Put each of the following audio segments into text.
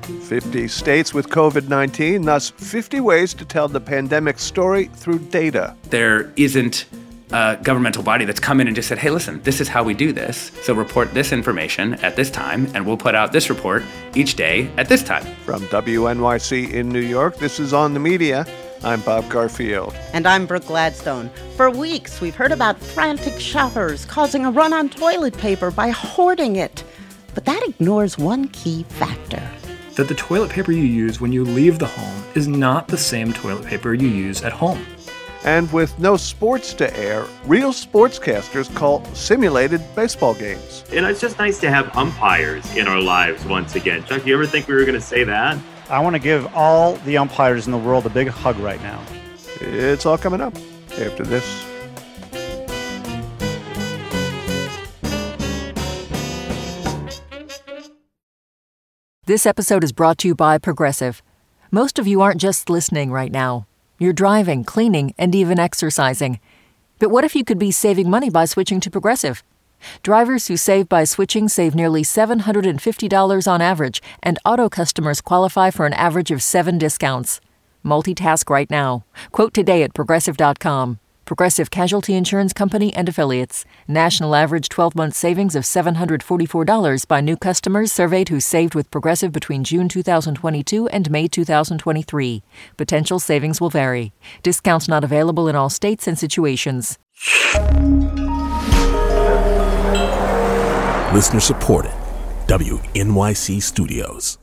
50 states with COVID-19, thus 50 ways to tell the pandemic story through data. There isn't a governmental body that's come in and just said, hey, listen, this is how we do this. So report this information at this time, and we'll put out this report each day at this time. From WNYC in New York, this is On the Media. I'm Bob Garfield. And I'm Brooke Gladstone. For weeks, we've heard about frantic shoppers causing a run on toilet paper by hoarding it. But that ignores one key factor. That the toilet paper you use when you leave the home is not the same toilet paper you use at home. And with no sports to air, real sportscasters call simulated baseball games. And it's just nice to have umpires in our lives once again. Chuck, you ever think we were going to say that? I want to give all the umpires in the world a big hug right now. It's all coming up after this. This episode is brought to you by Progressive. Most of you aren't just listening right now. You're driving, cleaning, and even exercising. But what if you could be saving money by switching to Progressive? Drivers who save by switching save nearly $750 on average, and auto customers qualify for an average of 7 discounts. Multitask right now. Quote today at Progressive.com. Progressive Casualty Insurance Company and Affiliates. National average 12-month savings of $744 by new customers surveyed who saved with Progressive between June 2022 and May 2023. Potential savings will vary. Discounts not available in all states and situations. Listener supported. WNYC Studios.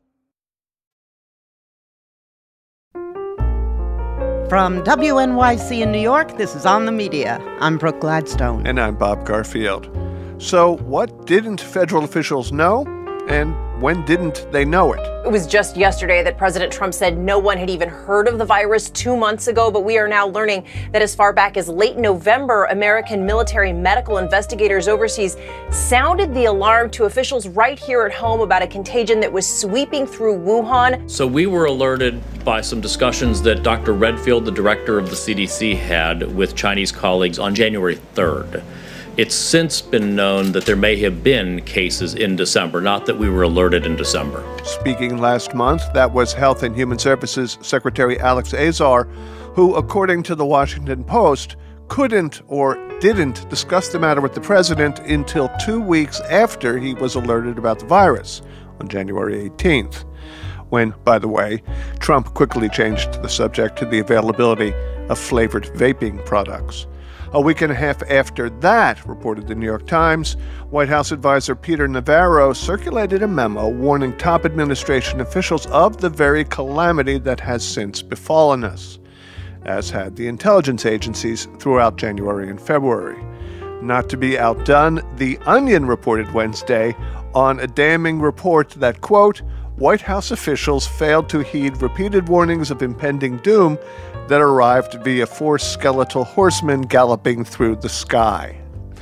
From WNYC in New York, this is On the Media. I'm Brooke Gladstone. And I'm Bob Garfield. So what didn't federal officials know? And when didn't they know it? It was just yesterday that President Trump said no one had even heard of the virus 2 months ago, but we are now learning that as far back as late November, American military medical investigators overseas sounded the alarm to officials right here at home about a contagion that was sweeping through Wuhan. So we were alerted by some discussions that Dr. Redfield, the director of the CDC, had with Chinese colleagues on January 3rd. It's since been known that there may have been cases in December, not that we were alerted in December. Speaking last month, that was Health and Human Services Secretary Alex Azar, who, according to the Washington Post, couldn't or didn't discuss the matter with the president until 2 weeks after he was alerted about the virus, on January 18th. When, by the way, Trump quickly changed the subject to the availability of flavored vaping products. A week and a half after that, reported the New York Times, White House advisor Peter Navarro circulated a memo warning top administration officials of the very calamity that has since befallen us, as had the intelligence agencies throughout January and February. Not to be outdone, The Onion reported Wednesday on a damning report that, quote, White House officials failed to heed repeated warnings of impending doom that arrived via 4 skeletal horsemen galloping through the sky.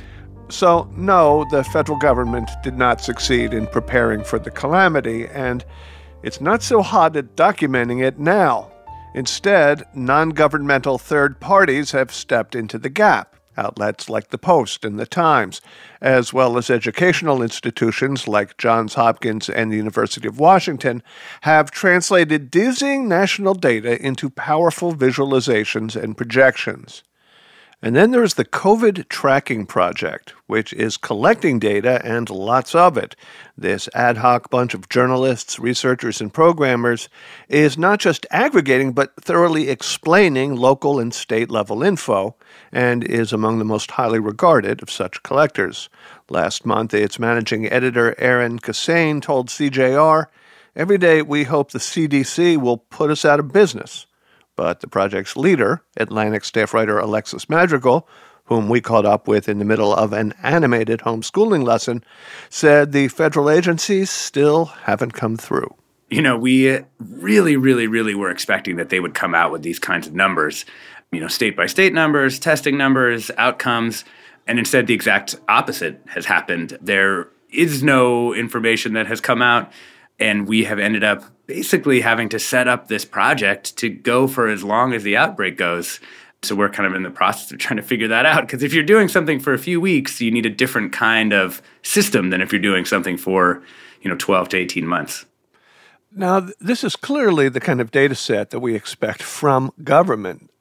So, no, the federal government did not succeed in preparing for the calamity, and it's not so hot at documenting it now. Instead, non-governmental third parties have stepped into the gap. Outlets like the Post and the Times, as well as educational institutions like Johns Hopkins and the University of Washington, have translated dizzying national data into powerful visualizations and projections. And then there's the COVID Tracking Project, which is collecting data and lots of it. This ad hoc bunch of journalists, researchers, and programmers is not just aggregating, but thoroughly explaining local and state-level info, and is among the most highly regarded of such collectors. Last month, its managing editor, Aaron Kassane, told CJR, "Every day we hope the CDC will put us out of business." But the project's leader, Atlantic staff writer Alexis Madrigal, whom we caught up with in the middle of an animated homeschooling lesson, said the federal agencies still haven't come through. You know, we really were expecting that they would come out with these kinds of numbers, state-by-state numbers, testing numbers, outcomes, and instead the exact opposite has happened. There is no information that has come out, and we have ended up basically having to set up this project to go for as long as the outbreak goes. So we're kind of in the process of trying to figure that out, because if you're doing something for a few weeks, you need a different kind of system than if you're doing something for, 12 to 18 months. Now, this is clearly the kind of data set that we expect from government.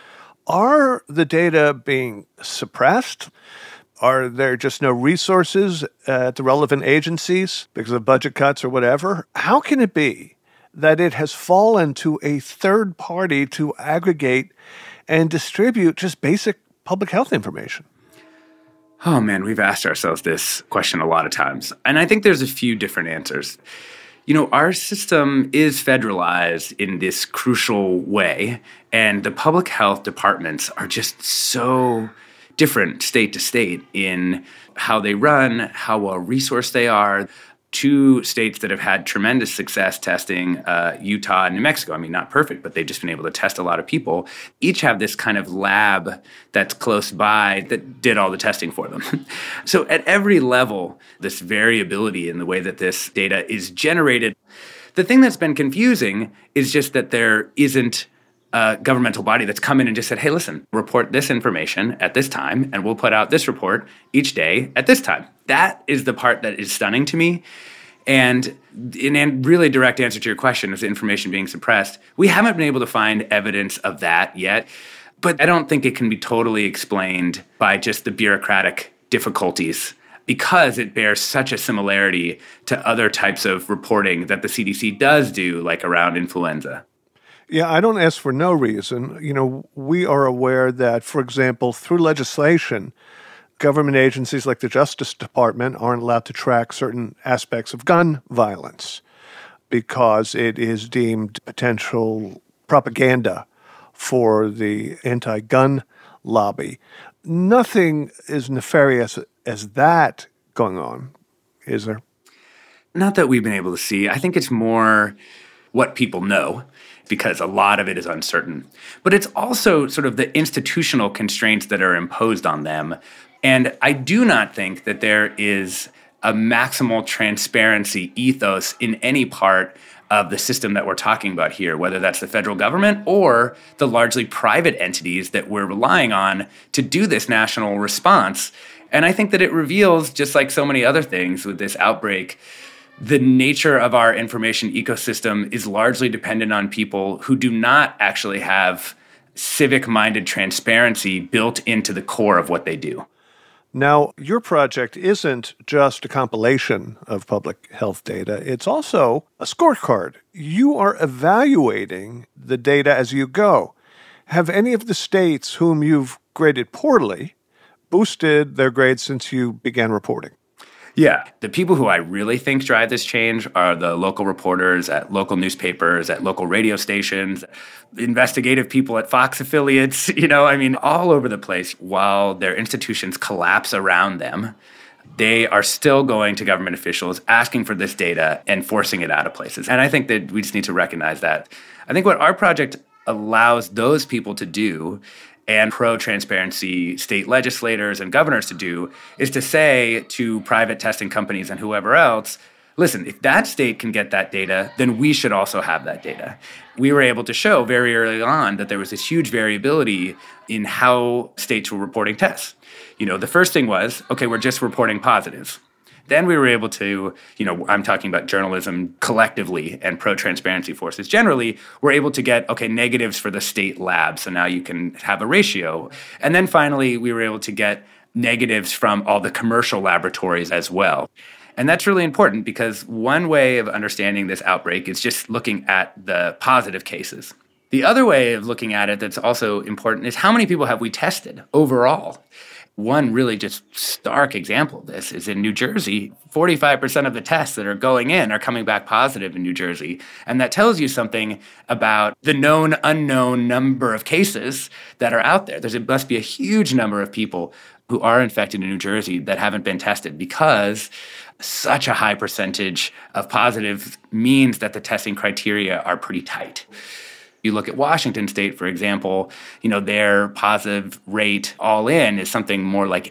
Are the data being suppressed? Are there just no resources at the relevant agencies because of budget cuts or whatever? How can it be that it has fallen to a third party to aggregate and distribute just basic public health information? Oh man, we've asked ourselves this question a lot of times. And I think there's a few different answers. Our system is federalized in this crucial way, and the public health departments are just so different state to state in how they run, how well resourced they are. Two states that have had tremendous success testing, Utah and New Mexico. I mean, not perfect, but they've just been able to test a lot of people. Each have this kind of lab that's close by that did all the testing for them. So at every level, this variability in the way that this data is generated. The thing that's been confusing is just that there isn't a governmental body that's come in and just said, hey, listen, report this information at this time, and we'll put out this report each day at this time. That is the part that is stunning to me. And in really direct answer to your question, is the information being suppressed? We haven't been able to find evidence of that yet, but I don't think it can be totally explained by just the bureaucratic difficulties because it bears such a similarity to other types of reporting that the CDC does do, like around influenza. Yeah, I don't ask for no reason. We are aware that, for example, through legislation, government agencies like the Justice Department aren't allowed to track certain aspects of gun violence because it is deemed potential propaganda for the anti-gun lobby. Nothing as nefarious as that going on, is there? Not that we've been able to see. I think it's more what people know, because a lot of it is uncertain. But it's also sort of the institutional constraints that are imposed on them. And I do not think that there is a maximal transparency ethos in any part of the system that we're talking about here, whether that's the federal government or the largely private entities that we're relying on to do this national response. And I think that it reveals, just like so many other things with this outbreak, the nature of our information ecosystem is largely dependent on people who do not actually have civic-minded transparency built into the core of what they do. Now, your project isn't just a compilation of public health data. It's also a scorecard. You are evaluating the data as you go. Have any of the states whom you've graded poorly boosted their grades since you began reporting? Yeah. The people who I really think drive this change are the local reporters at local newspapers, at local radio stations, investigative people at Fox affiliates, all over the place. While their institutions collapse around them, they are still going to government officials, asking for this data and forcing it out of places. And I think that we just need to recognize that. I think what our project allows those people to do, and pro-transparency state legislators and governors to do, is to say to private testing companies and whoever else, listen, if that state can get that data, then we should also have that data. We were able to show very early on that there was this huge variability in how states were reporting tests. The first thing was, okay, we're just reporting positives. Then we were able to, I'm talking about journalism collectively and pro-transparency forces generally, we're able to get, negatives for the state lab. So now you can have a ratio. And then finally, we were able to get negatives from all the commercial laboratories as well. And that's really important because one way of understanding this outbreak is just looking at the positive cases. The other way of looking at it that's also important is how many people have we tested overall? One really just stark example of this is in New Jersey, 45% of the tests that are going in are coming back positive in New Jersey. And that tells you something about the known, unknown number of cases that are out there. There must be a huge number of people who are infected in New Jersey that haven't been tested because such a high percentage of positive means that the testing criteria are pretty tight. You look at Washington State, for example, their positive rate all in is something more like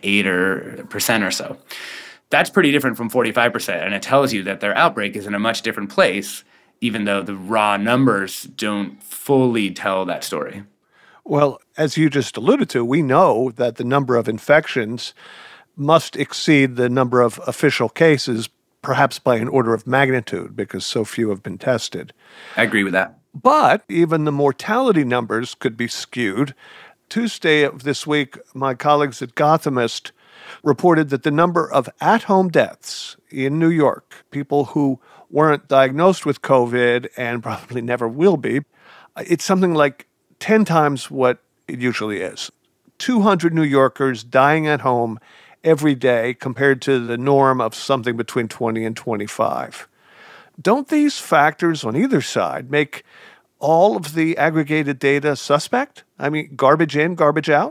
8% or so. That's pretty different from 45%, and it tells you that their outbreak is in a much different place, even though the raw numbers don't fully tell that story. Well, as you just alluded to, we know that the number of infections must exceed the number of official cases perhaps by an order of magnitude because so few have been tested. I agree with that. But even the mortality numbers could be skewed. Tuesday of this week, my colleagues at Gothamist reported that the number of at-home deaths in New York, people who weren't diagnosed with COVID and probably never will be, it's something like 10 times what it usually is. 200 New Yorkers dying at home every day compared to the norm of something between 20 and 25. Don't these factors on either side make all of the aggregated data suspect? I mean, garbage in, garbage out?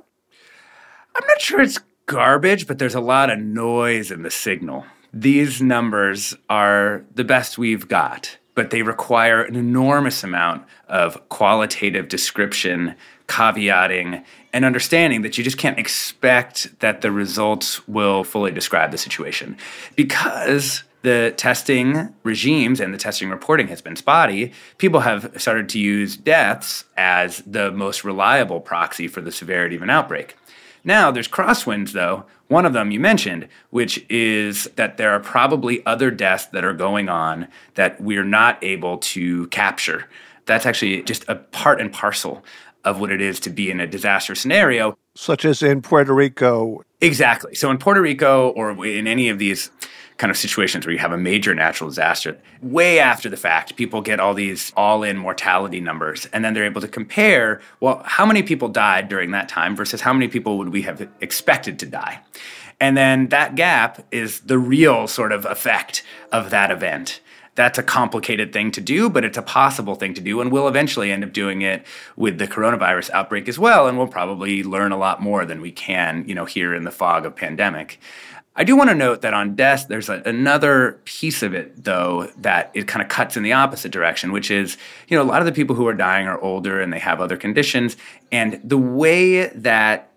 I'm not sure it's garbage, but there's a lot of noise in the signal. These numbers are the best we've got, but they require an enormous amount of qualitative description, caveating, and understanding that you just can't expect that the results will fully describe the situation. Because the testing regimes and the testing reporting has been spotty, people have started to use deaths as the most reliable proxy for the severity of an outbreak. Now, there's crosswinds, though. One of them you mentioned, which is that there are probably other deaths that are going on that we're not able to capture. That's actually just a part and parcel of what it is to be in a disaster scenario. Such as in Puerto Rico. Exactly. So in Puerto Rico or in any of these kind of situations where you have a major natural disaster, way after the fact, people get all these all-in mortality numbers, and then they're able to compare, well, how many people died during that time versus how many people would we have expected to die? And then that gap is the real sort of effect of that event. That's a complicated thing to do, but it's a possible thing to do, and we'll eventually end up doing it with the coronavirus outbreak as well, and we'll probably learn a lot more than we can, here in the fog of pandemic. I do want to note that on deaths, there's another piece of it, though, that it kind of cuts in the opposite direction, which is, a lot of the people who are dying are older and they have other conditions. And the way that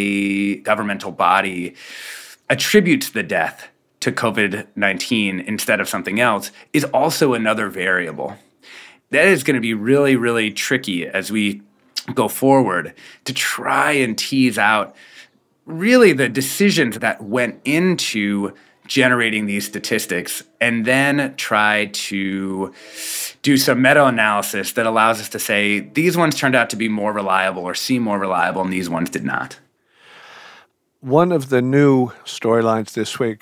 a governmental body attributes the death to COVID-19 instead of something else is also another variable. That is going to be really, really tricky as we go forward to try and tease out really the decisions that went into generating these statistics and then try to do some meta-analysis that allows us to say these ones turned out to be more reliable or seem more reliable and these ones did not. One of the new storylines this week,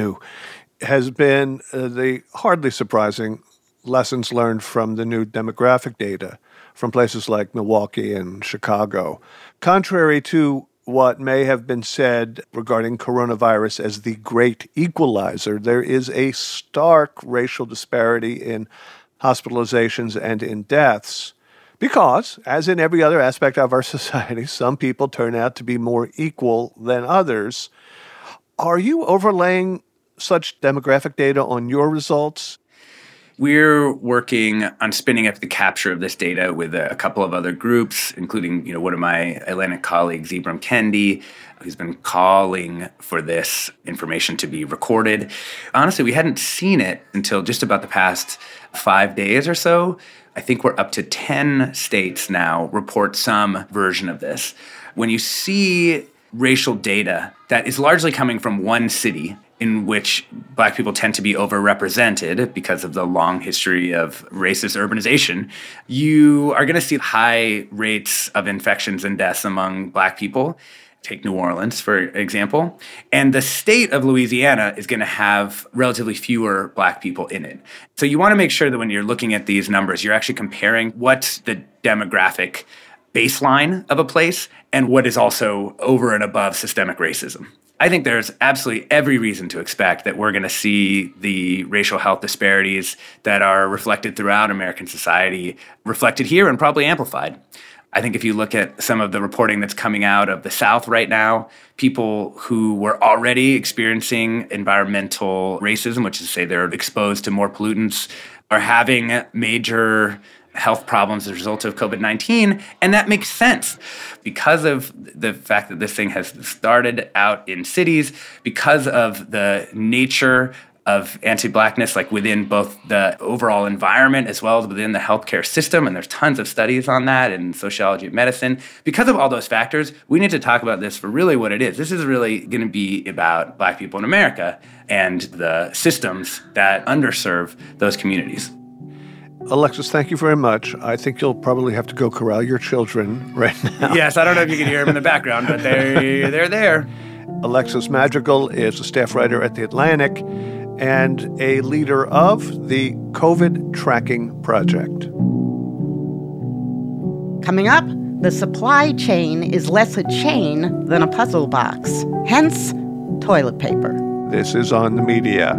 has been the hardly surprising lessons learned from the new demographic data from places like Milwaukee and Chicago. Contrary to what may have been said regarding coronavirus as the great equalizer, there is a stark racial disparity in hospitalizations and in deaths because, as in every other aspect of our society, some people turn out to be more equal than others. Are you overlaying such demographic data on your results? We're working on spinning up the capture of this data with a couple of other groups, including, one of my Atlantic colleagues, Ibram Kendi, who's been calling for this information to be recorded. Honestly, we hadn't seen it until just about the past 5 days or so. I think we're up to 10 states now report some version of this. When you see racial data that is largely coming from one city, in which Black people tend to be overrepresented because of the long history of racist urbanization, you are going to see high rates of infections and deaths among Black people. Take New Orleans, for example. And the state of Louisiana is going to have relatively fewer Black people in it. So you want to make sure that when you're looking at these numbers, you're actually comparing what's the demographic baseline of a place and what is also over and above systemic racism. I think there's absolutely every reason to expect that we're going to see the racial health disparities that are reflected throughout American society reflected here and probably amplified. I think if you look at some of the reporting that's coming out of the South right now, people who were already experiencing environmental racism, which is to say they're exposed to more pollutants, are having major health problems as a result of COVID-19, and that makes sense because of the fact that this thing has started out in cities, because of the nature of anti-Blackness, like within both the overall environment as well as within the healthcare system. And there's tons of studies on that in sociology of medicine. Because of all those factors, we need to talk about this for really what it is. This is really going to be about Black people in America and the systems that underserve those communities. Alexis, thank you very much. I think you'll probably have to go corral your children right now. Yes, I don't know if you can hear them in the background, but they're there. Alexis Madrigal is a staff writer at The Atlantic and a leader of the COVID Tracking Project. Coming up, the supply chain is less a chain than a puzzle box, hence toilet paper. This is On the Media.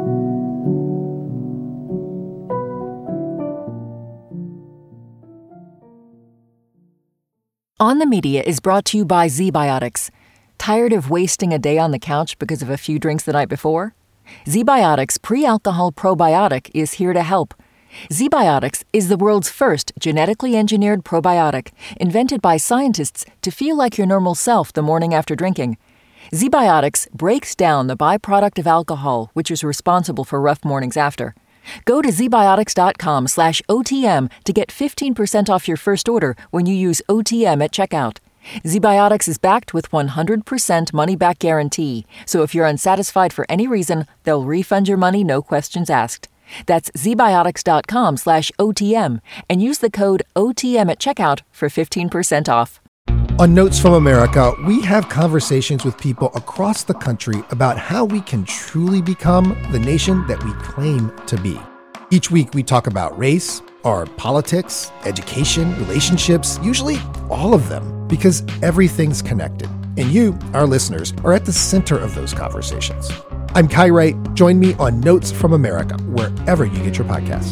On the Media is brought to you by ZBiotics. Tired of wasting a day on the couch because of a few drinks the night before? ZBiotics Pre-Alcohol Probiotic is here to help. ZBiotics is the world's first genetically engineered probiotic, invented by scientists to feel like your normal self the morning after drinking. ZBiotics breaks down the byproduct of alcohol, which is responsible for rough mornings after. Go to zbiotics.com/OTM to get 15% off your first order when you use OTM at checkout. ZBiotics is backed with 100% money-back guarantee, so if you're unsatisfied for any reason, they'll refund your money, no questions asked. That's zbiotics.com/OTM and use the code OTM at checkout for 15% off. On Notes from America, we have conversations with people across the country about how we can truly become the nation that we claim to be. Each week, we talk about race, our politics, education, relationships, usually all of them, because everything's connected. And you, our listeners, are at the center of those conversations. I'm Kai Wright. Join me on Notes from America, wherever you get your podcasts.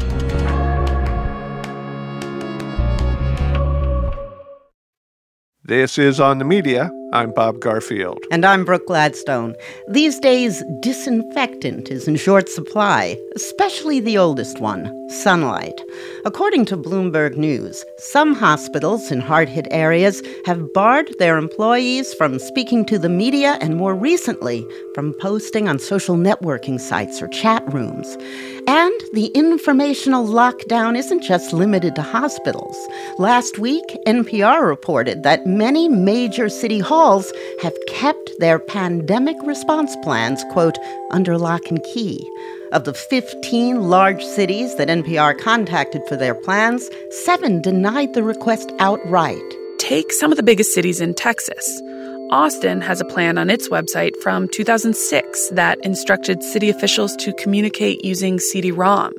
This is On the Media. I'm Bob Garfield. And I'm Brooke Gladstone. These days, disinfectant is in short supply, especially the oldest one, sunlight. According to Bloomberg News, some hospitals in hard-hit areas have barred their employees from speaking to the media and, more recently, from posting on social networking sites or chat rooms. And the informational lockdown isn't just limited to hospitals. Last week, NPR reported that many major city halls have kept their pandemic response plans, quote, under lock and key. Of the 15 large cities that NPR contacted for their plans, 7 denied the request outright. Take some of the biggest cities in Texas. Austin has a plan on its website from 2006 that instructed city officials to communicate using CD-ROMs.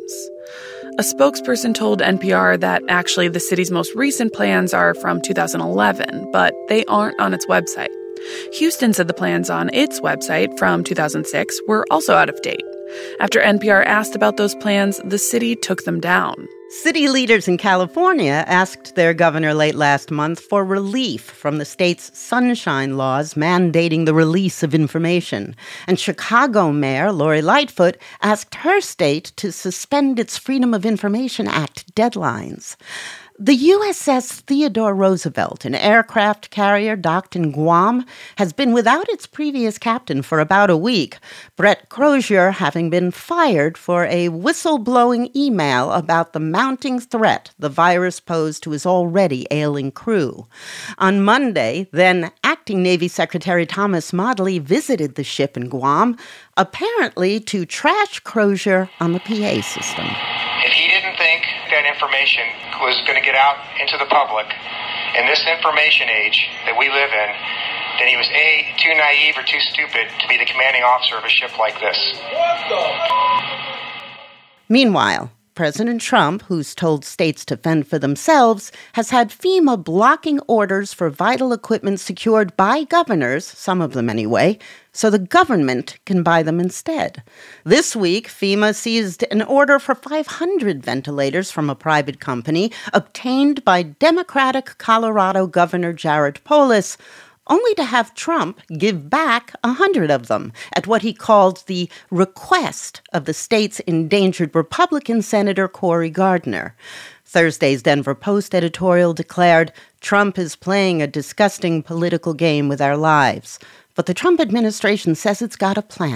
A spokesperson told NPR that actually the city's most recent plans are from 2011, but they aren't on its website. Houston said the plans on its website from 2006 were also out of date. After NPR asked about those plans, the city took them down. City leaders in California asked their governor late last month for relief from the state's sunshine laws mandating the release of information. And Chicago Mayor Lori Lightfoot asked her state to suspend its Freedom of Information Act deadlines. The USS Theodore Roosevelt, an aircraft carrier docked in Guam, has been without its previous captain for about a week, Brett Crozier having been fired for a whistleblowing email about the mounting threat the virus posed to his already ailing crew. On Monday, then Acting Navy Secretary Thomas Modly visited the ship in Guam, apparently to trash Crozier on the PA system. If he didn't think that information was going to get out into the public in this information age that we live in, then he was A, too naive or too stupid to be the commanding officer of a ship like this. Meanwhile, President Trump, who's told states to fend for themselves, has had FEMA blocking orders for vital equipment secured by governors, some of them anyway, so the government can buy them instead. This week, FEMA seized an order for 500 ventilators from a private company obtained by Democratic Colorado Governor Jared Polis, only to have Trump give back 100 of them at what he called the request of the state's endangered Republican Senator Cory Gardner. Thursday's Denver Post editorial declared, Trump is playing a disgusting political game with our lives. But the Trump administration says it's got a plan,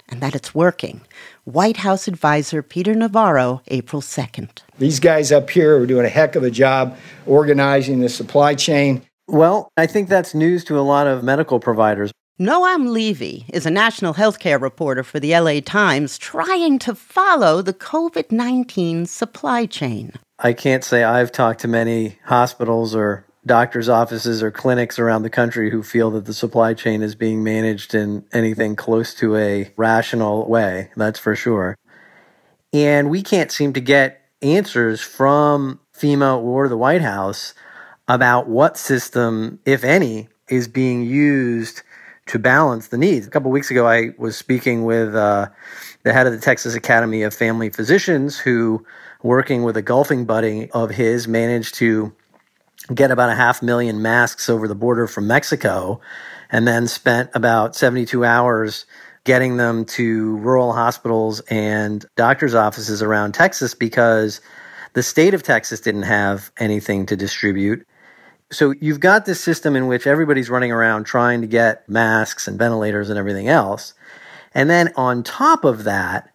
and that it's working. White House advisor Peter Navarro, April 2nd. These guys up here are doing a heck of a job organizing the supply chain. Well, I think that's news to a lot of medical providers. Noam Levy is a national healthcare reporter for the LA Times trying to follow the COVID-19 supply chain. I can't say I've talked to many hospitals or doctors' offices or clinics around the country who feel that the supply chain is being managed in anything close to a rational way, that's for sure. And we can't seem to get answers from FEMA or the White House about what system, if any, is being used to balance the needs. A couple of weeks ago, I was speaking with the head of the Texas Academy of Family Physicians who, working with a golfing buddy of his, managed to get about 500,000 masks over the border from Mexico and then spent about 72 hours getting them to rural hospitals and doctors' offices around Texas because the state of Texas didn't have anything to distribute. So you've got this system in which everybody's running around trying to get masks and ventilators and everything else. And then on top of that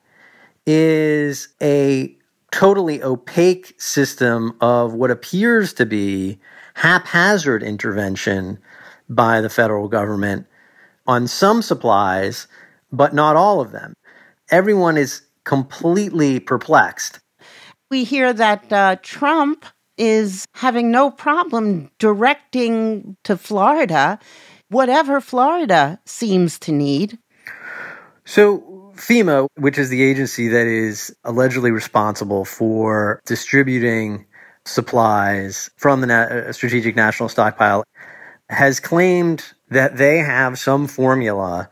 is a totally opaque system of what appears to be haphazard intervention by the federal government on some supplies, but not all of them. Everyone is completely perplexed. We hear that Trump is having no problem directing to Florida whatever Florida seems to need. So FEMA, which is the agency that is allegedly responsible for distributing supplies from the Strategic National Stockpile, has claimed that they have some formula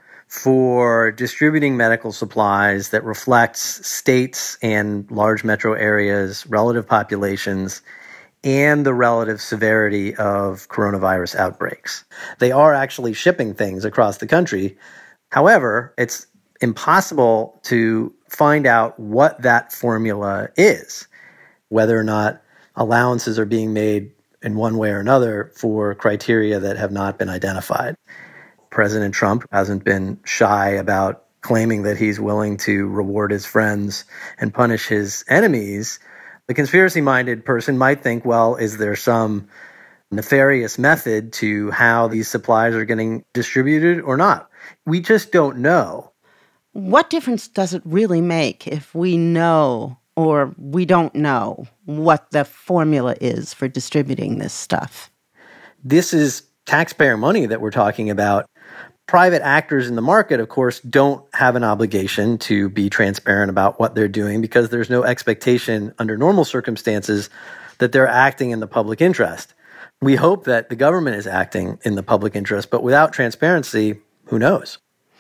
for distributing medical supplies that reflects states and large metro areas' relative populations and the relative severity of coronavirus outbreaks. They are actually shipping things across the country. However, it's impossible to find out what that formula is, whether or not allowances are being made in one way or another for criteria that have not been identified. President Trump hasn't been shy about claiming that he's willing to reward his friends and punish his enemies. The conspiracy-minded person might think, well, is there some nefarious method to how these supplies are getting distributed or not? We just don't know. What difference does it really make if we know or we don't know what the formula is for distributing this stuff? This is taxpayer money that we're talking about. Private actors in the market, of course, don't have an obligation to be transparent about what they're doing because there's no expectation under normal circumstances that they're acting in the public interest. We hope that the government is acting in the public interest, but without transparency, who knows?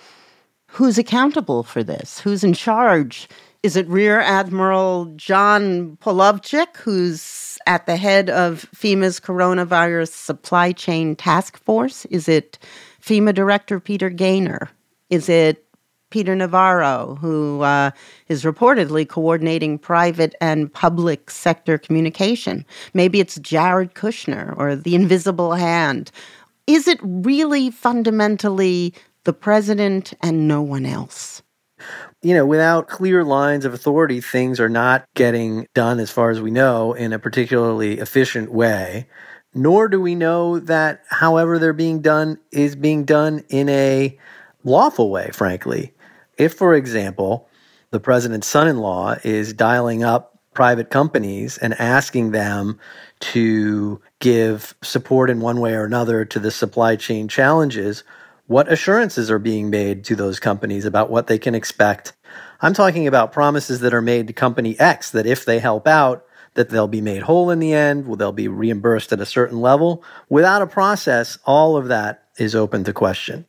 Who's accountable for this? Who's in charge? Is it Rear Admiral John Polovchik, who's at the head of FEMA's coronavirus supply chain task force? Is it FEMA Director Peter Gaynor? Is it Peter Navarro, who is reportedly coordinating private and public sector communication? Maybe it's Jared Kushner or the invisible hand. Is it really fundamentally the president and no one else? You know, without clear lines of authority, things are not getting done, as far as we know, in a particularly efficient way. Nor do we know that however they're being done is being done in a lawful way, frankly. If, for example, the president's son-in-law is dialing up private companies and asking them to give support in one way or another to the supply chain challenges, what assurances are being made to those companies about what they can expect? I'm talking about promises that are made to company X that if they help out, that they'll be made whole in the end, they'll be reimbursed at a certain level. Without a process, all of that is open to question.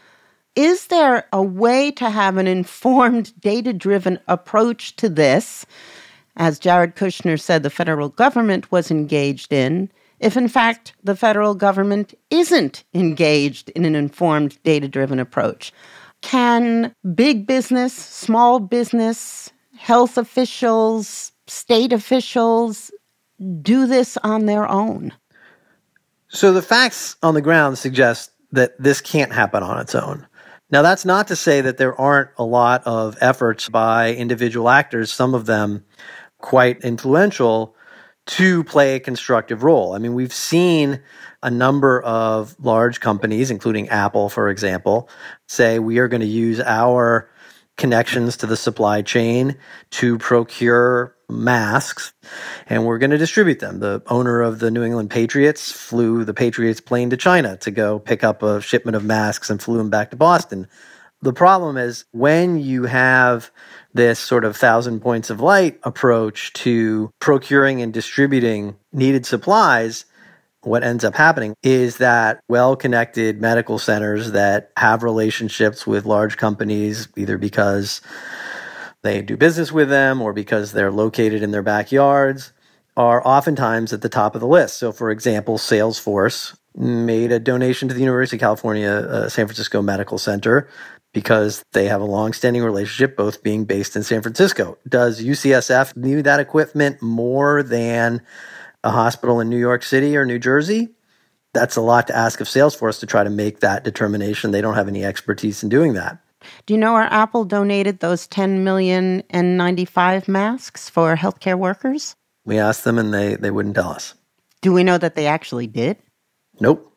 Is there a way to have an informed, data-driven approach to this, as Jared Kushner said the federal government was engaged in, if in fact the federal government isn't engaged in an informed, data-driven approach? Can big business, small business, health officials, state officials do this on their own? So the facts on the ground suggest that this can't happen on its own. Now, that's not to say that there aren't a lot of efforts by individual actors, some of them quite influential, to play a constructive role. I mean, we've seen a number of large companies, including Apple, for example, say we are going to use our connections to the supply chain to procure masks, and we're going to distribute them. The owner of the New England Patriots flew the Patriots plane to China to go pick up a shipment of masks and flew them back to Boston. The problem is when you have this sort of 1,000 points of light approach to procuring and distributing needed supplies, what ends up happening is that well-connected medical centers that have relationships with large companies, either because they do business with them or because they're located in their backyards, are oftentimes at the top of the list. So, for example, Salesforce made a donation to the University of California, San Francisco Medical Center, because they have a long-standing relationship, both being based in San Francisco. Does UCSF need that equipment more than a hospital in New York City or New Jersey? That's a lot to ask of Salesforce to try to make that determination. They don't have any expertise in doing that. Do you know where Apple donated those 10 million N95 masks for healthcare workers? We asked them and they wouldn't tell us. Do we know that they actually did? Nope.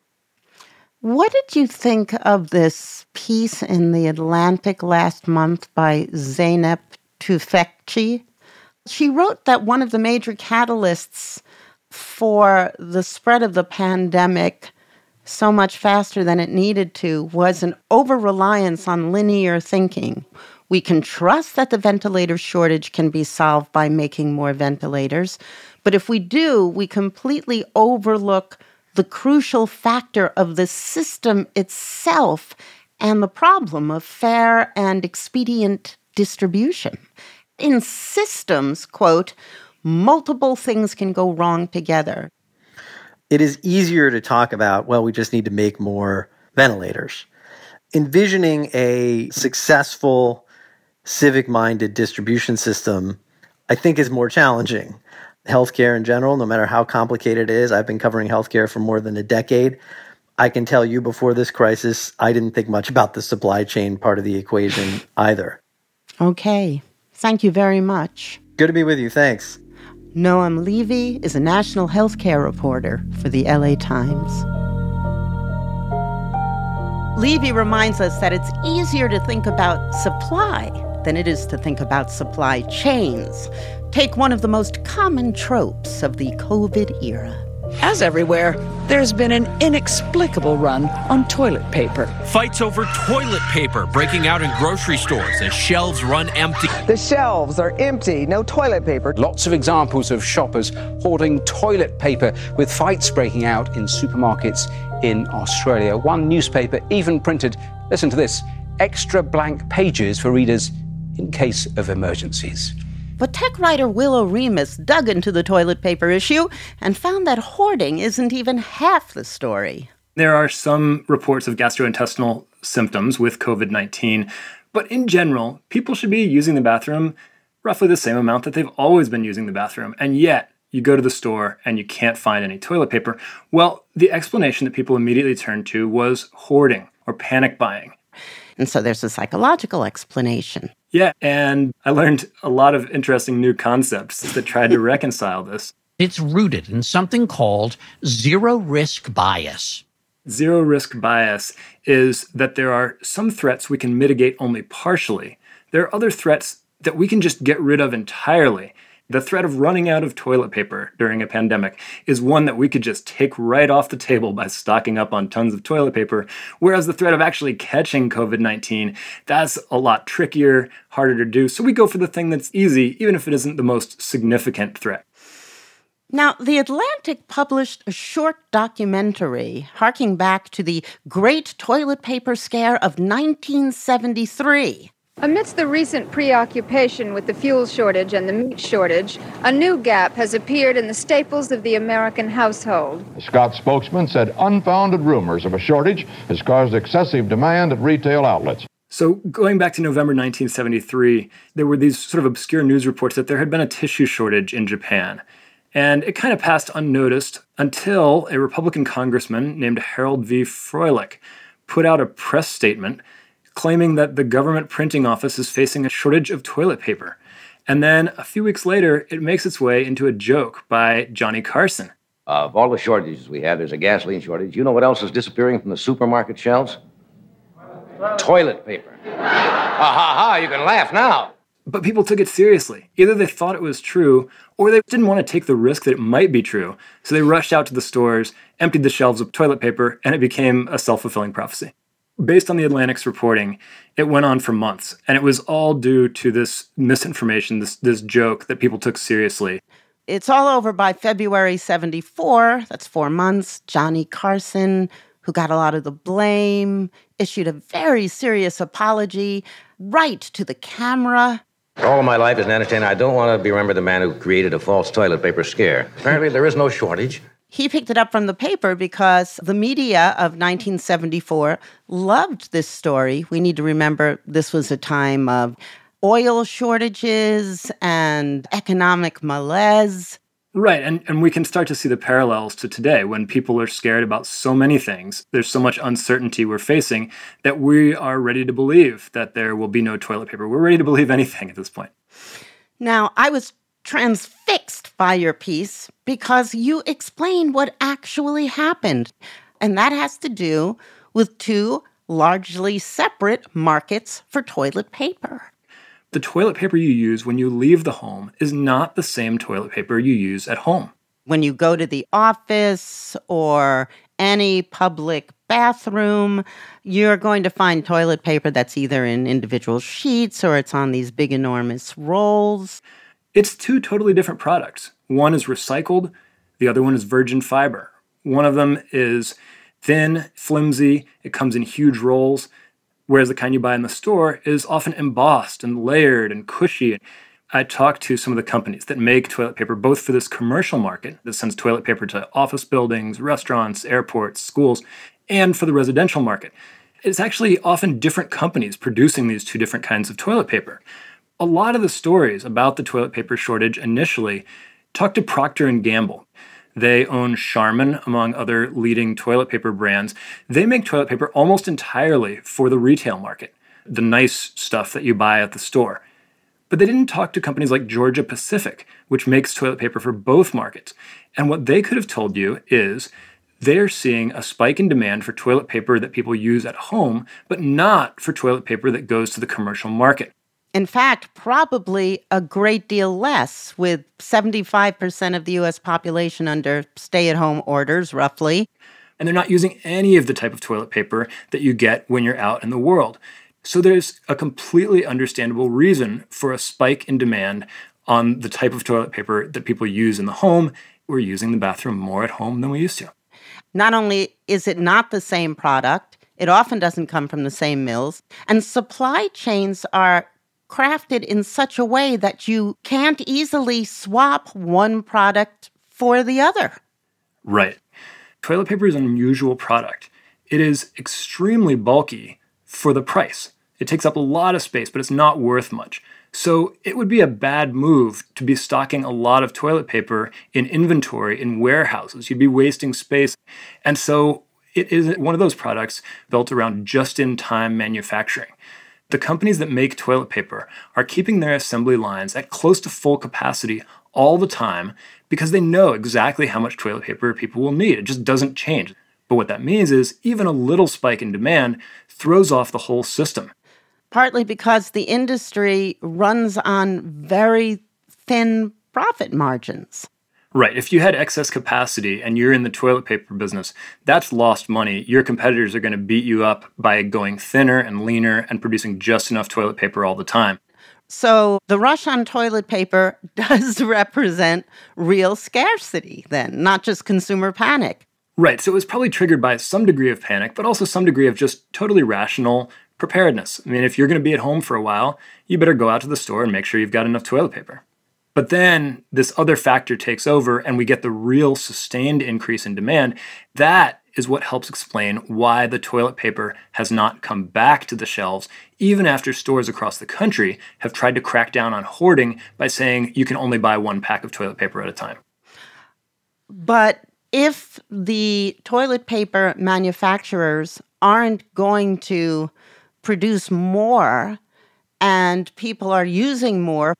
What did you think of this piece in The Atlantic last month by Zeynep Tufekci? She wrote that one of the major catalysts for the spread of the pandemic so much faster than it needed to was an over-reliance on linear thinking. We can trust that the ventilator shortage can be solved by making more ventilators, but if we do, we completely overlook the crucial factor of the system itself and the problem of fair and expedient distribution. In systems, quote, multiple things can go wrong together. It is easier to talk about, well, we just need to make more ventilators. Envisioning a successful, civic-minded distribution system, I think, is more challenging. Healthcare in general, no matter how complicated it is, I've been covering healthcare for more than a decade. I can tell you before this crisis, I didn't think much about the supply chain part of the equation either. Okay. Thank you very much. Good to be with you. Thanks. Noam Levy is a national healthcare reporter for the LA Times. Levy reminds us that it's easier to think about supply than it is to think about supply chains. Take one of the most common tropes of the COVID era. As everywhere, there's been an inexplicable run on toilet paper. Fights over toilet paper breaking out in grocery stores as shelves run empty. The shelves are empty, no toilet paper. Lots of examples of shoppers hoarding toilet paper, with fights breaking out in supermarkets in Australia. One newspaper even printed, listen to this, extra blank pages for readers in case of emergencies. But tech writer Willow Remus dug into the toilet paper issue and found that hoarding isn't even half the story. There are some reports of gastrointestinal symptoms with COVID-19, but in general, people should be using the bathroom roughly the same amount that they've always been using the bathroom, and yet you go to the store and you can't find any toilet paper. Well, the explanation that people immediately turned to was hoarding or panic buying. And so there's a psychological explanation. Yeah, and I learned a lot of interesting new concepts that tried to reconcile this. It's rooted in something called zero-risk bias. Zero-risk bias is that there are some threats we can mitigate only partially. There are other threats that we can just get rid of entirely. The threat of running out of toilet paper during a pandemic is one that we could just take right off the table by stocking up on tons of toilet paper, whereas the threat of actually catching COVID-19, that's a lot trickier, harder to do. So we go for the thing that's easy, even if it isn't the most significant threat. Now, The Atlantic published a short documentary harking back to the Great Toilet Paper Scare of 1973. Amidst the recent preoccupation with the fuel shortage and the meat shortage, a new gap has appeared in the staples of the American household. The Scott spokesman said unfounded rumors of a shortage has caused excessive demand at retail outlets. So going back to November 1973, there were these sort of obscure news reports that there had been a tissue shortage in Japan. And it kind of passed unnoticed until a Republican congressman named Harold V. Froelich put out a press statement claiming that the government printing office is facing a shortage of toilet paper. And then a few weeks later, it makes its way into a joke by Johnny Carson. Of all the shortages we have, there's a gasoline shortage. You know what else is disappearing from the supermarket shelves? Toilet paper. Ha ha ha, you can laugh now. But people took it seriously. Either they thought it was true, or they didn't want to take the risk that it might be true. So they rushed out to the stores, emptied the shelves of toilet paper, and it became a self-fulfilling prophecy. Based on the Atlantic's reporting, it went on for months, and it was all due to this misinformation, this joke that people took seriously. It's all over by February 74. That's 4 months. Johnny Carson, who got a lot of the blame, issued a very serious apology right to the camera. All of my life as an entertainer, I don't want to be remembered the man who created a false toilet paper scare. Apparently, there is no shortage. He picked it up from the paper because the media of 1974 loved this story. We need to remember this was a time of oil shortages and economic malaise. Right, and we can start to see the parallels to today when people are scared about so many things. There's so much uncertainty we're facing that we are ready to believe that there will be no toilet paper. We're ready to believe anything at this point. Now, I was transfixed by your piece because you explain what actually happened. And that has to do with two largely separate markets for toilet paper. The toilet paper you use when you leave the home is not the same toilet paper you use at home. When you go to the office or any public bathroom, you're going to find toilet paper that's either in individual sheets or it's on these big, enormous rolls. It's two totally different products. One is recycled, the other one is virgin fiber. One of them is thin, flimsy, it comes in huge rolls, whereas the kind you buy in the store is often embossed and layered and cushy. I talked to some of the companies that make toilet paper, both for this commercial market that sends toilet paper to office buildings, restaurants, airports, schools, and for the residential market. It's actually often different companies producing these two different kinds of toilet paper. A lot of the stories about the toilet paper shortage initially talk to Procter & Gamble. They own Charmin, among other leading toilet paper brands. They make toilet paper almost entirely for the retail market, the nice stuff that you buy at the store. But they didn't talk to companies like Georgia Pacific, which makes toilet paper for both markets. And what they could have told you is they're seeing a spike in demand for toilet paper that people use at home, but not for toilet paper that goes to the commercial market. In fact, probably a great deal less, with 75% of the U.S. population under stay-at-home orders, roughly. And they're not using any of the type of toilet paper that you get when you're out in the world. So there's a completely understandable reason for a spike in demand on the type of toilet paper that people use in the home. We're using the bathroom more at home than we used to. Not only is it not the same product, it often doesn't come from the same mills, and supply chains are crafted in such a way that you can't easily swap one product for the other. Right. Toilet paper is an unusual product. It is extremely bulky for the price. It takes up a lot of space, but it's not worth much. So it would be a bad move to be stocking a lot of toilet paper in inventory in warehouses. You'd be wasting space. And so it is one of those products built around just-in-time manufacturing. The companies that make toilet paper are keeping their assembly lines at close to full capacity all the time because they know exactly how much toilet paper people will need. It just doesn't change. But what that means is even a little spike in demand throws off the whole system. Partly because the industry runs on very thin profit margins. Right. If you had excess capacity and you're in the toilet paper business, that's lost money. Your competitors are going to beat you up by going thinner and leaner and producing just enough toilet paper all the time. So the rush on toilet paper does represent real scarcity then, not just consumer panic. Right. So it was probably triggered by some degree of panic, but also some degree of just totally rational preparedness. I mean, if you're going to be at home for a while, you better go out to the store and make sure you've got enough toilet paper. But then this other factor takes over and we get the real sustained increase in demand. That is what helps explain why the toilet paper has not come back to the shelves, even after stores across the country have tried to crack down on hoarding by saying you can only buy one pack of toilet paper at a time. But if the toilet paper manufacturers aren't going to produce more and people are using more,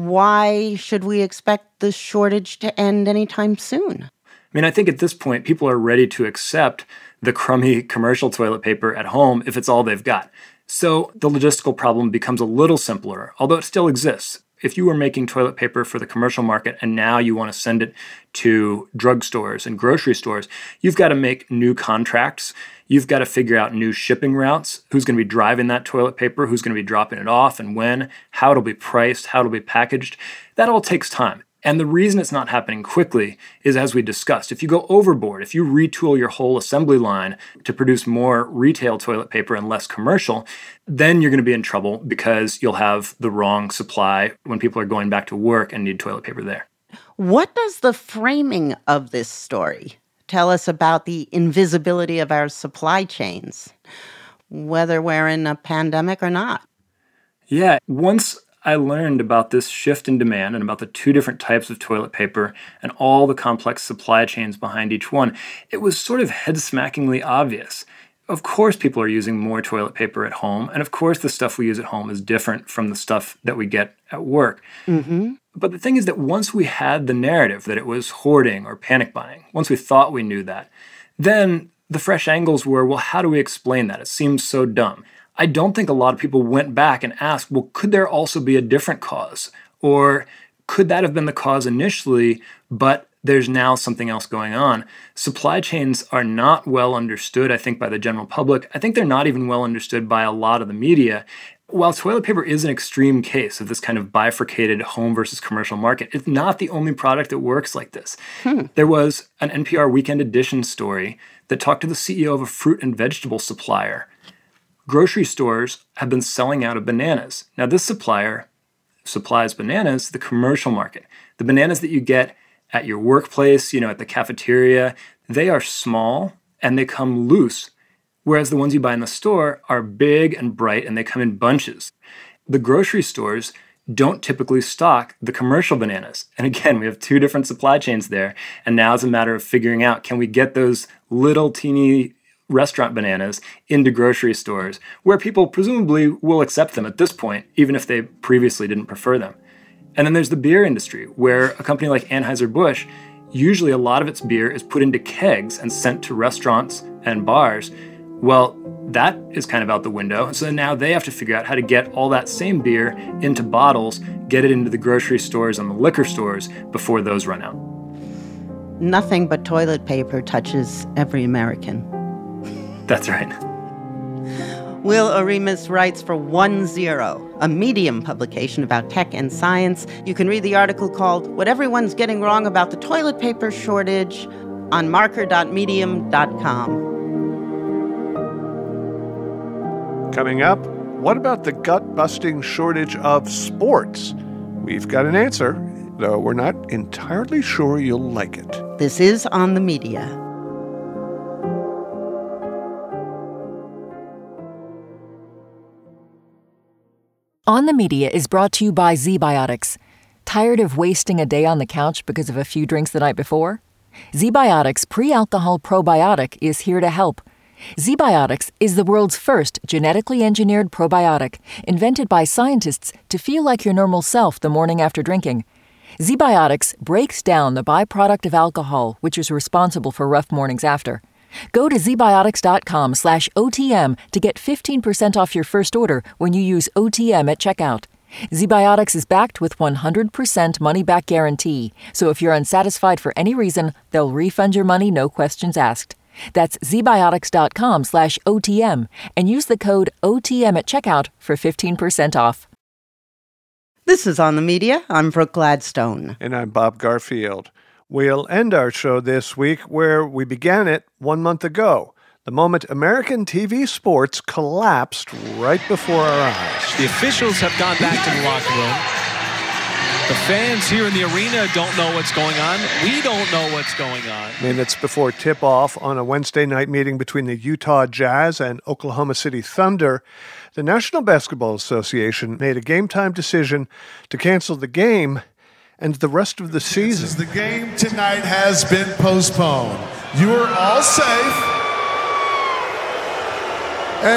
why should we expect the shortage to end anytime soon? I mean, I think at this point, people are ready to accept the crummy commercial toilet paper at home if it's all they've got. So the logistical problem becomes a little simpler, although it still exists. If you were making toilet paper for the commercial market and now you want to send it to drugstores and grocery stores, you've got to make new contracts. You've got to figure out new shipping routes, who's going to be driving that toilet paper, who's going to be dropping it off and when, how it'll be priced, how it'll be packaged. That all takes time. And the reason it's not happening quickly is, as we discussed, if you go overboard, if you retool your whole assembly line to produce more retail toilet paper and less commercial, then you're going to be in trouble because you'll have the wrong supply when people are going back to work and need toilet paper there. What does the framing of this story tell us about the invisibility of our supply chains, whether we're in a pandemic or not? Yeah, once I learned about this shift in demand and about the two different types of toilet paper and all the complex supply chains behind each one, it was sort of head-smackingly obvious. Of course people are using more toilet paper at home, and of course the stuff we use at home is different from the stuff that we get at work. Mm-hmm. But the thing is that once we had the narrative that it was hoarding or panic buying, once we thought we knew that, then the fresh angles were, well, how do we explain that? It seems so dumb. I don't think a lot of people went back and asked, well, could there also be a different cause? Or could that have been the cause initially, but there's now something else going on? Supply chains are not well understood, I think, by the general public. I think they're not even well understood by a lot of the media. While toilet paper is an extreme case of this kind of bifurcated home versus commercial market, it's not the only product that works like this. There was an NPR Weekend Edition story that talked to the CEO of a fruit and vegetable supplier. Grocery stores have been selling out of bananas. Now, this supplier supplies bananas to the commercial market. The bananas that you get at your workplace, at the cafeteria, they are small and they come loose, whereas the ones you buy in the store are big and bright and they come in bunches. The grocery stores don't typically stock the commercial bananas. And again, we have two different supply chains there. And now it's a matter of figuring out, can we get those little teeny restaurant bananas into grocery stores where people presumably will accept them at this point, even if they previously didn't prefer them. And then there's the beer industry, where a company like Anheuser-Busch, usually a lot of its beer is put into kegs and sent to restaurants and bars. Well, that is kind of out the window. So now they have to figure out how to get all that same beer into bottles, get it into the grocery stores and the liquor stores before those run out. Nothing but toilet paper touches every American. That's right. Will Oremus writes for 10, a Medium publication about tech and science. You can read the article called What Everyone's Getting Wrong About the Toilet Paper Shortage on marker.medium.com. Coming up, what about the gut-busting shortage of sports? We've got an answer, though we're not entirely sure you'll like it. This is On the Media. On the Media is brought to you by ZBiotics. Tired of wasting a day on the couch because of a few drinks the night before? ZBiotics Pre-Alcohol Probiotic is here to help. ZBiotics is the world's first genetically engineered probiotic, invented by scientists to feel like your normal self the morning after drinking. ZBiotics breaks down the byproduct of alcohol, which is responsible for rough mornings after. Go to zbiotics.com/OTM to get 15% off your first order when you use OTM at checkout. ZBiotics is backed with 100% money-back guarantee, so if you're unsatisfied for any reason, they'll refund your money, no questions asked. That's zbiotics.com/OTM and use the code OTM at checkout for 15% off. This is On the Media. I'm Brooke Gladstone. And I'm Bob Garfield. We'll end our show this week where we began it 1 month ago, the moment American TV sports collapsed right before our eyes. The officials have gone back to the locker room. The fans here in the arena don't know what's going on. We don't know what's going on. Minutes before tip-off on a Wednesday night meeting between the Utah Jazz and Oklahoma City Thunder, the National Basketball Association made a game-time decision to cancel the game and the rest of the season. The game tonight has been postponed. You are all safe. And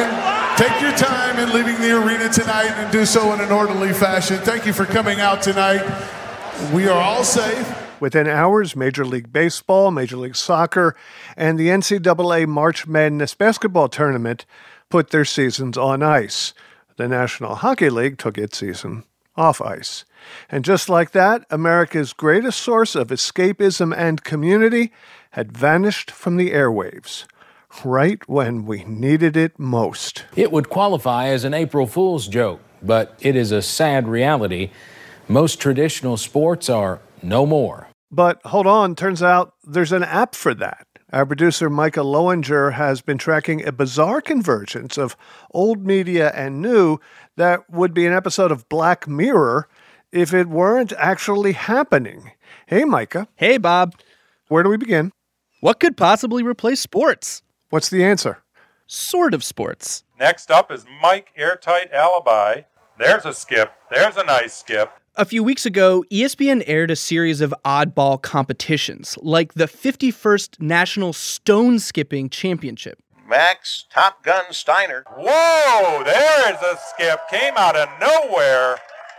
Take your time in leaving the arena tonight and do so in an orderly fashion. Thank you for coming out tonight. We are all safe. Within hours, Major League Baseball, Major League Soccer, and the NCAA March Madness basketball tournament put their seasons on ice. The National Hockey League took its season off ice. And just like that, America's greatest source of escapism and community had vanished from the airwaves, right when we needed it most. It would qualify as an April Fool's joke, but it is a sad reality. Most traditional sports are no more. But hold on, turns out there's an app for that. Our producer Micah Lowinger has been tracking a bizarre convergence of old media and new that would be an episode of Black Mirror if it weren't actually happening. Hey, Micah. Hey, Bob. Where do we begin? What could possibly replace sports? What's the answer? Sort of sports. Next up is Mike Airtight Alibi. There's a skip. There's a nice skip. A few weeks ago, ESPN aired a series of oddball competitions, like the 51st National Stone Skipping Championship. Max Top Gun Steiner. Whoa, there is a skip. Came out of nowhere.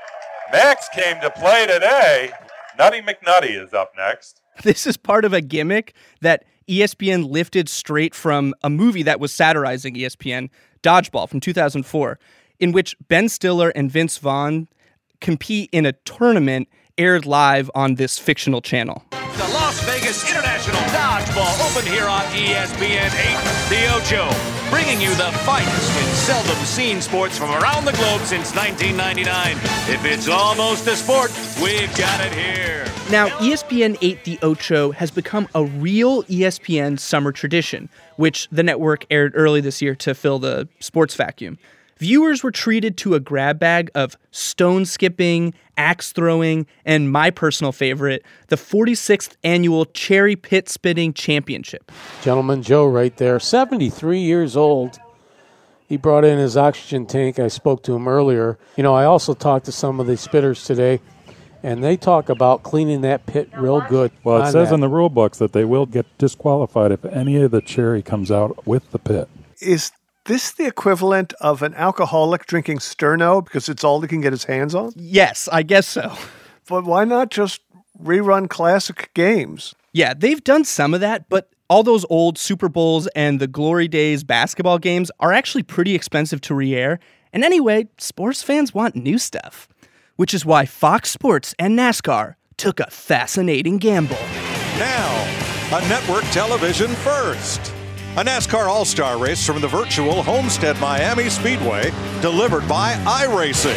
Max came to play today. Nutty McNutty is up next. This is part of a gimmick that ESPN lifted straight from a movie that was satirizing ESPN, Dodgeball from 2004, in which Ben Stiller and Vince Vaughn compete in a tournament aired live on this fictional channel. The Las Vegas International Dodgeball opened here on ESPN 8, The Ocho, bringing you the finest in seldom-seen sports from around the globe since 1999. If it's almost a sport, we've got it here. Now, ESPN 8 The Ocho has become a real ESPN summer tradition, which the network aired early this year to fill the sports vacuum. Viewers were treated to a grab bag of stone skipping, axe throwing, and my personal favorite, the 46th annual Cherry Pit Spitting Championship. Gentleman Joe right there, 73 years old. He brought in his oxygen tank. I spoke to him earlier. You know, I also talked to some of the spitters today, and they talk about cleaning that pit real good. Well, it says in the rule books that they will get disqualified if any of the cherry comes out with the pit. Is this the equivalent of an alcoholic drinking Sterno because it's all he can get his hands on? Yes, I guess so. But why not just rerun classic games? Yeah, they've done some of that, but all those old Super Bowls and the Glory Days basketball games are actually pretty expensive to re-air. And anyway, sports fans want new stuff, which is why Fox Sports and NASCAR took a fascinating gamble. Now, a network television first. A NASCAR All-Star race from the virtual Homestead Miami Speedway, delivered by iRacing.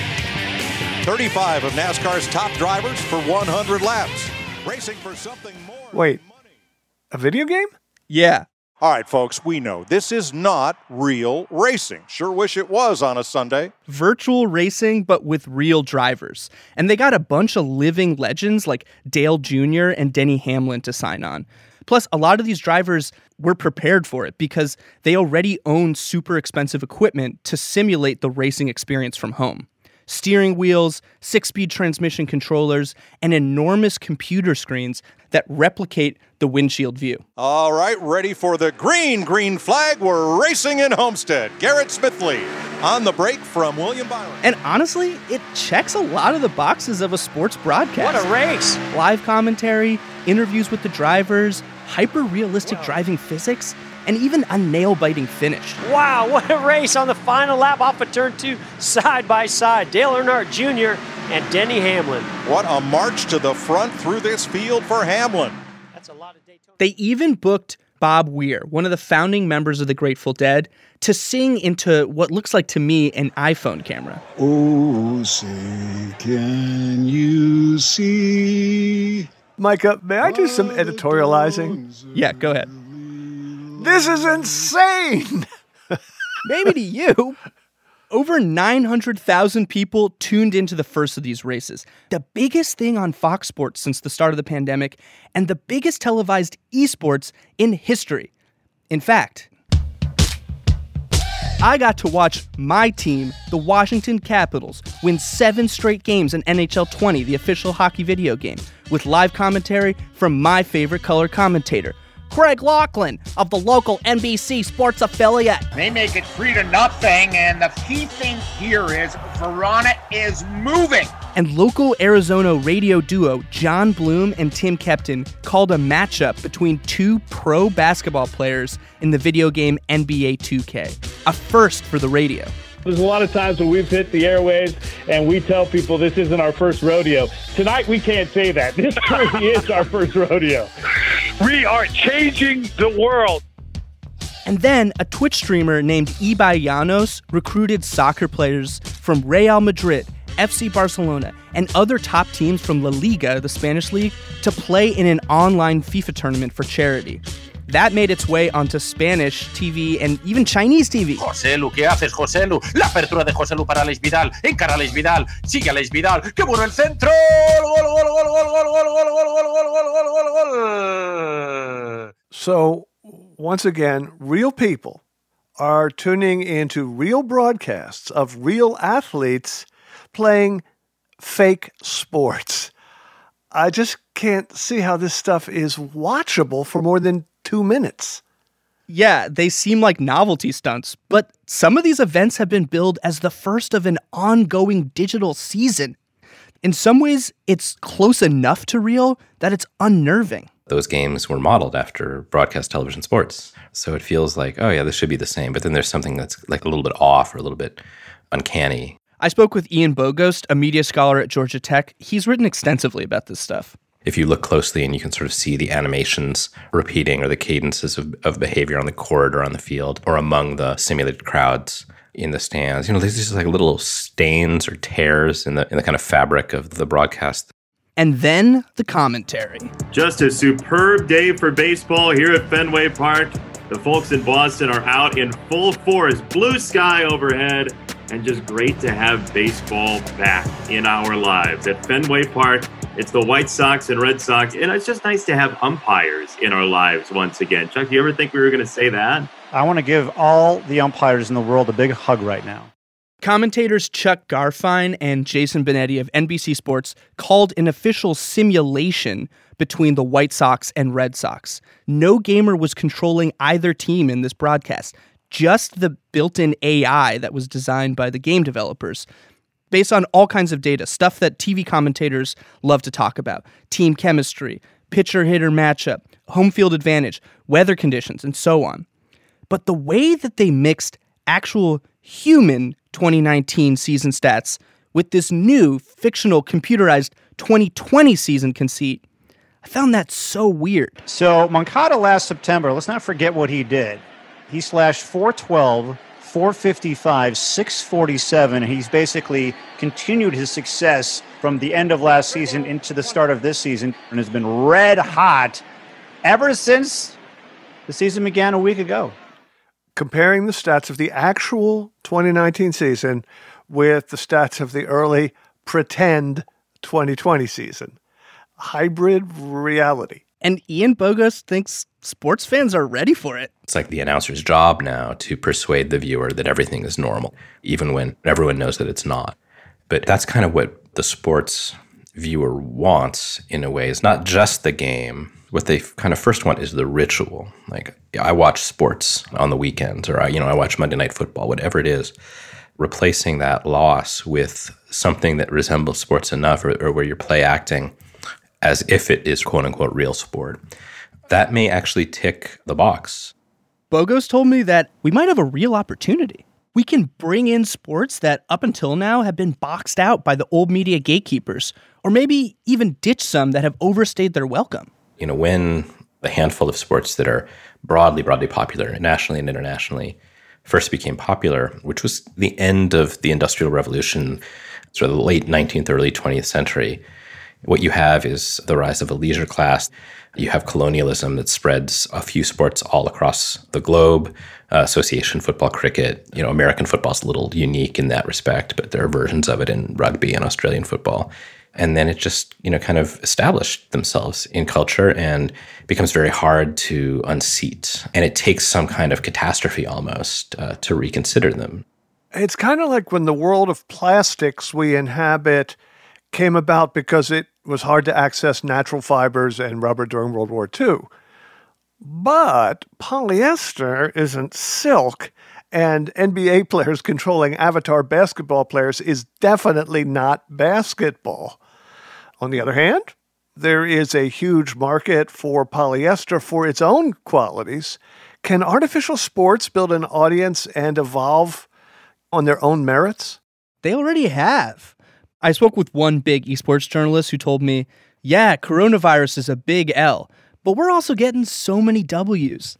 35 of NASCAR's top drivers for 100 laps, racing for something more. Wait, a video game? Yeah. All right, folks, we know this is not real racing. Sure wish it was on a Sunday. Virtual racing, but with real drivers. And they got a bunch of living legends like Dale Jr. and Denny Hamlin to sign on. Plus, a lot of these drivers were prepared for it because they already own super expensive equipment to simulate the racing experience from home. Steering wheels, 6-speed transmission controllers, and enormous computer screens that replicate the windshield view. All right, ready for the green flag. We're racing in Homestead. Garrett Smithley on the break from William Byron. And honestly, it checks a lot of the boxes of a sports broadcast. What a race! Live commentary, interviews with the drivers, hyper-realistic driving physics, and even a nail-biting finish. Wow, what a race on the final lap off of turn 2, side by side. Dale Earnhardt Jr. and Denny Hamlin. What a march to the front through this field for Hamlin. That's a lot of Daytona. They even booked Bob Weir, one of the founding members of the Grateful Dead, to sing into what looks like to me an iPhone camera. Oh, say, can you see? Micah, may I do some editorializing? Yeah, go ahead. This is insane! Maybe to you. Over 900,000 people tuned into the first of these races. The biggest thing on Fox Sports since the start of the pandemic, and the biggest televised esports in history. In fact, I got to watch my team, the Washington Capitals, win 7 straight games in NHL 20, the official hockey video game, with live commentary from my favorite color commentator, Craig Laughlin of the local NBC Sports affiliate. They make it 3-0, and the key thing here is Verona is moving. And local Arizona radio duo John Bloom and Tim Kepton called a matchup between two pro basketball players in the video game NBA 2K, a first for the radio. There's a lot of times when we've hit the airwaves and we tell people this isn't our first rodeo. Tonight, we can't say that. This truly is our first rodeo. We are changing the world. And then a Twitch streamer named Ibai Llanos recruited soccer players from Real Madrid, FC Barcelona, and other top teams from La Liga, the Spanish league, to play in an online FIFA tournament for charity. That made its way onto Spanish TV and even Chinese TV. Joselu, ¿qué haces, Joselu? La apertura de Joselu para Alex Vidal. Encara Alex Vidal. Sigue Alex Vidal. ¡Qué bueno el centro! So, once again, real people are tuning into real broadcasts of real athletes playing fake sports. I just can't see how this stuff is watchable for more than 2 minutes. Yeah, they seem like novelty stunts, but some of these events have been billed as the first of an ongoing digital season. In some ways, it's close enough to real that it's unnerving. Those games were modeled after broadcast television sports. So it feels like, oh yeah, this should be the same. But then there's something that's like a little bit off or a little bit uncanny. I spoke with Ian Bogost, a media scholar at Georgia Tech. He's written extensively about this stuff. If you look closely and you can sort of see the animations repeating or the cadences of behavior on the court or on the field or among the simulated crowds in the stands, there's just like little stains or tears in the kind of fabric of the broadcast. And then the commentary. Just a superb day for baseball here at Fenway Park. The folks in Boston are out in full force, blue sky overhead, and just great to have baseball back in our lives. At Fenway Park, it's the White Sox and Red Sox, and it's just nice to have umpires in our lives once again. Chuck, do you ever think we were going to say that? I want to give all the umpires in the world a big hug right now. Commentators Chuck Garfien and Jason Benetti of NBC Sports called an official simulation between the White Sox and Red Sox. No gamer was controlling either team in this broadcast, just the built-in AI that was designed by the game developers. Based on all kinds of data, stuff that TV commentators love to talk about, team chemistry, pitcher-hitter matchup, home field advantage, weather conditions, and so on. But the way that they mixed actual human 2019 season stats with this new fictional computerized 2020 season conceit, I found that so weird. So Moncada last September, let's not forget what he did. He slashed .412, .455, .647, and he's basically continued his success from the end of last season into the start of this season and has been red hot ever since the season began a week ago. Comparing the stats of the actual 2019 season with the stats of the early pretend 2020 season. Hybrid reality. And Ian Bogost thinks sports fans are ready for it. It's like the announcer's job now to persuade the viewer that everything is normal, even when everyone knows that it's not. But that's kind of what the sports viewer wants in a way. It's not just the game. What they kind of first want is the ritual. Like, I watch sports on the weekends, or I watch Monday Night Football, whatever it is. Replacing that loss with something that resembles sports enough, or where you're play acting as if it is quote-unquote real sport, that may actually tick the box. Bogost told me that we might have a real opportunity. We can bring in sports that up until now have been boxed out by the old media gatekeepers, or maybe even ditch some that have overstayed their welcome. When the handful of sports that are broadly popular, nationally and internationally, first became popular, which was the end of the Industrial Revolution, sort of the late 19th, early 20th century, what you have is the rise of a leisure class. You have colonialism that spreads a few sports all across the globe. Association football, cricket. American football is a little unique in that respect, but there are versions of it in rugby and Australian football. And then it just, kind of established themselves in culture and becomes very hard to unseat. And it takes some kind of catastrophe almost to reconsider them. It's kind of like when the world of plastics we inhabit came about because it was hard to access natural fibers and rubber during World War II. But polyester isn't silk, and NBA players controlling avatar basketball players is definitely not basketball. On the other hand, there is a huge market for polyester for its own qualities. Can artificial sports build an audience and evolve on their own merits? They already have. I spoke with one big esports journalist who told me, yeah, coronavirus is a big L, but we're also getting so many W's.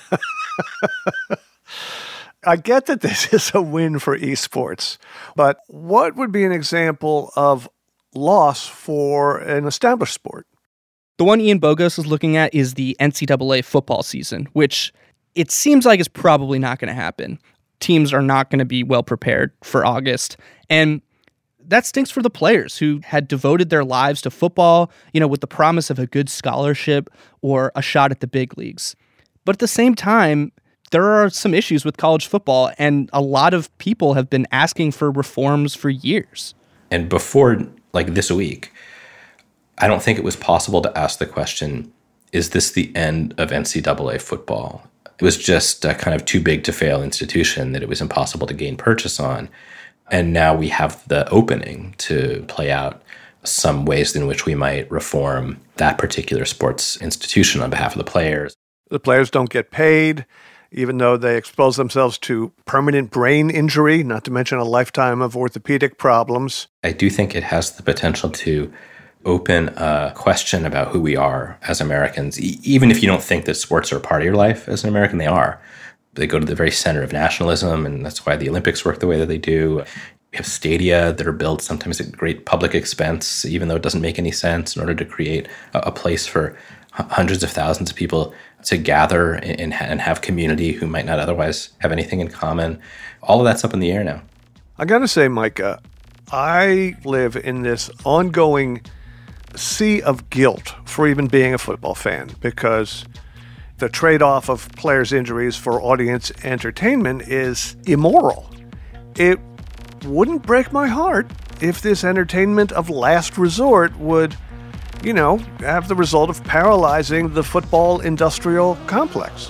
I get that this is a win for esports, but what would be an example of loss for an established sport? The one Ian Bogos is looking at is the NCAA football season, which it seems like is probably not going to happen. Teams are not going to be well prepared for August, and that stinks for the players who had devoted their lives to football, with the promise of a good scholarship or a shot at the big leagues. But at the same time, there are some issues with college football, and a lot of people have been asking for reforms for years. And before, this week, I don't think it was possible to ask the question, is this the end of NCAA football? It was just a kind of too big to fail institution that it was impossible to gain purchase on. And now we have the opening to play out some ways in which we might reform that particular sports institution on behalf of the players. The players don't get paid, even though they expose themselves to permanent brain injury, not to mention a lifetime of orthopedic problems. I do think it has the potential to open a question about who we are as Americans. Even if you don't think that sports are a part of your life as an American, they are. They go to the very center of nationalism, and that's why the Olympics work the way that they do. We have stadia that are built sometimes at great public expense, even though it doesn't make any sense, in order to create a place for hundreds of thousands of people to gather and have community who might not otherwise have anything in common. All of that's up in the air now. I got to say, Micah, I live in this ongoing sea of guilt for even being a football fan, because the trade-off of players' injuries for audience entertainment is immoral. It wouldn't break my heart if this entertainment of last resort would, have the result of paralyzing the football industrial complex.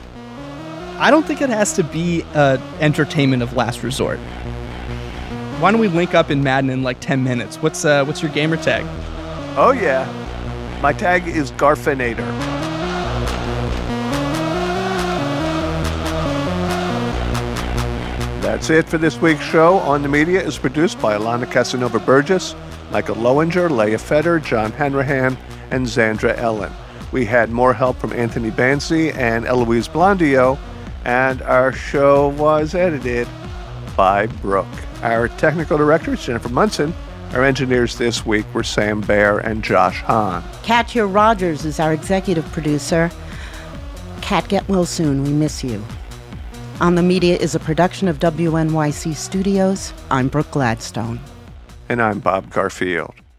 I don't think it has to be entertainment of last resort. Why don't we link up in Madden in 10 minutes? What's your gamer tag? Oh, yeah. My tag is Garfinator. That's it for this week's show. On the Media is produced by Alana Casanova-Burgess, Michael Lowinger, Leah Fetter, John Hanrahan, and Zandra Ellen. We had more help from Anthony Bansi and Eloise Blondio, and our show was edited by Brooke. Our technical director is Jennifer Munson. Our engineers this week were Sam Baer and Josh Hahn. Katya Rogers is our executive producer. Kat, get well soon. We miss you. On the Media is a production of WNYC Studios. I'm Brooke Gladstone. And I'm Bob Garfield.